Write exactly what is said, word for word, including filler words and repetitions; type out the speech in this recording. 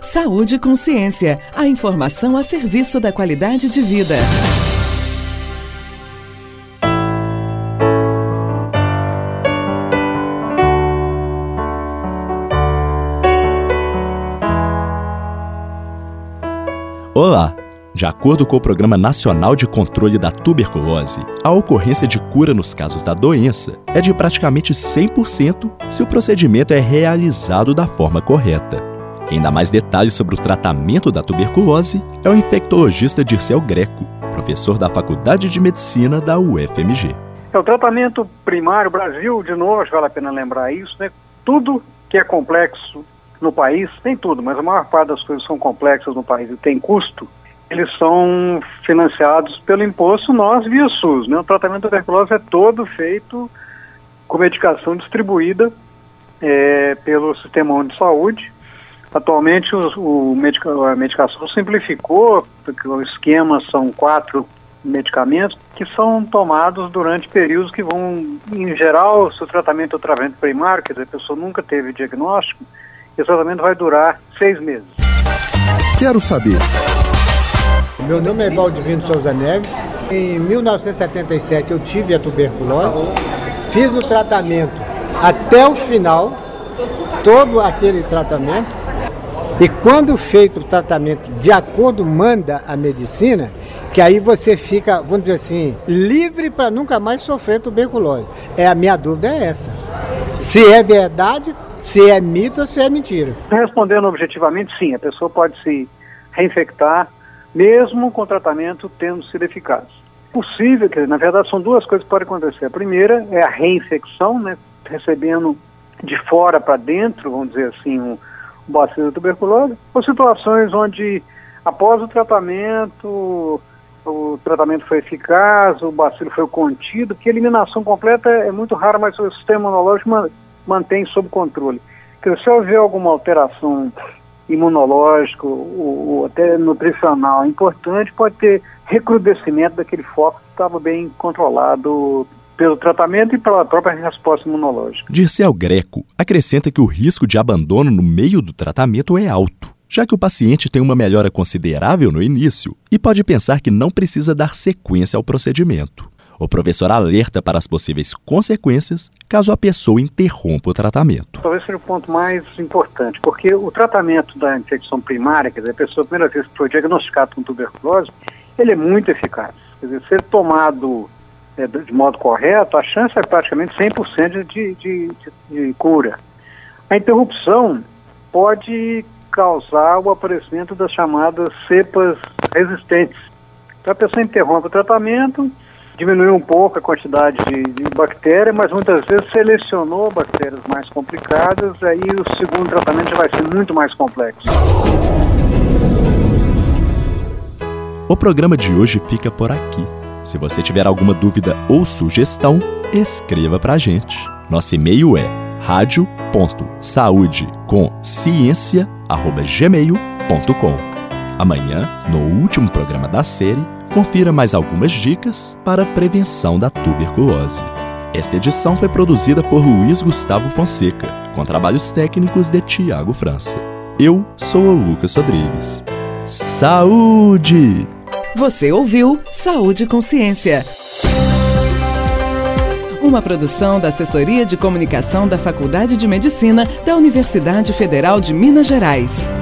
Saúde e Consciência, a informação a serviço da qualidade de vida. Olá! De acordo com o Programa Nacional de Controle da Tuberculose, a ocorrência de cura nos casos da doença é de praticamente cem por cento se o procedimento é realizado da forma correta. Quem dá mais detalhes sobre o tratamento da tuberculose é o infectologista Dirceu Greco, professor da Faculdade de Medicina da U F M G. É o tratamento primário, o Brasil, de novo, vale a pena lembrar isso, né? Tudo que é complexo no país, tem tudo, mas a maior parte das coisas são complexas no país e tem custo, eles são financiados pelo imposto nós via SUS, né? O tratamento da tuberculose é todo feito com medicação distribuída é, pelo Sistema Único de Saúde. Atualmente o, o medica, a medicação simplificou, porque o esquema são quatro medicamentos que são tomados durante períodos que vão, em geral, se o tratamento é o tratamento primário, quer dizer, a pessoa nunca teve diagnóstico, esse tratamento vai durar seis meses. Quero saber. Meu nome é Valdivino Souza Neves. Em mil novecentos e setenta e sete eu tive a tuberculose, fiz o tratamento até o final, todo aquele tratamento, e quando feito o tratamento de acordo manda a medicina, que aí você fica, vamos dizer assim, livre para nunca mais sofrer tuberculose. É, a minha dúvida é essa. Se é verdade, se é mito ou se é mentira. Respondendo objetivamente, sim, a pessoa pode se reinfectar, mesmo com o tratamento tendo sido eficaz. Possível, que na verdade são duas coisas que podem acontecer. A primeira é a reinfecção, né, recebendo de fora para dentro, vamos dizer assim, um, um bacilo de tuberculose, ou situações onde após o tratamento, o tratamento foi eficaz, o bacilo foi contido, que a eliminação completa é muito rara, mas o sistema imunológico man, mantém sob controle. Porque se houver alguma alteração imunológico ou, ou até nutricional importante, pode ter recrudescimento daquele foco que estava bem controlado pelo tratamento e pela própria resposta imunológica. Dirceu Greco acrescenta que o risco de abandono no meio do tratamento é alto, já que o paciente tem uma melhora considerável no início e pode pensar que não precisa dar sequência ao procedimento. O professor alerta para as possíveis consequências caso a pessoa interrompa o tratamento. Talvez seja o ponto mais importante, porque o tratamento da infecção primária, quer dizer, a pessoa, a primeira vez que foi diagnosticada com tuberculose, ele é muito eficaz. Quer dizer, ser tomado é, de modo correto, a chance é praticamente cem por cento de, de, de, de cura. A interrupção pode causar o aparecimento das chamadas cepas resistentes. Então a pessoa interrompe o tratamento, diminuiu um pouco a quantidade de, de bactéria, mas muitas vezes selecionou bactérias mais complicadas, aí o segundo tratamento já vai ser muito mais complexo. O programa de hoje fica por aqui. Se você tiver alguma dúvida ou sugestão, escreva pra gente. Nosso e-mail é radio ponto saude com ciência arroba gmail ponto com. Amanhã, no último programa da série, confira mais algumas dicas para a prevenção da tuberculose. Esta edição foi produzida por Luiz Gustavo Fonseca, com trabalhos técnicos de Tiago França. Eu sou o Lucas Rodrigues. Saúde! Você ouviu Saúde e Consciência. Uma produção da Assessoria de Comunicação da Faculdade de Medicina da Universidade Federal de Minas Gerais.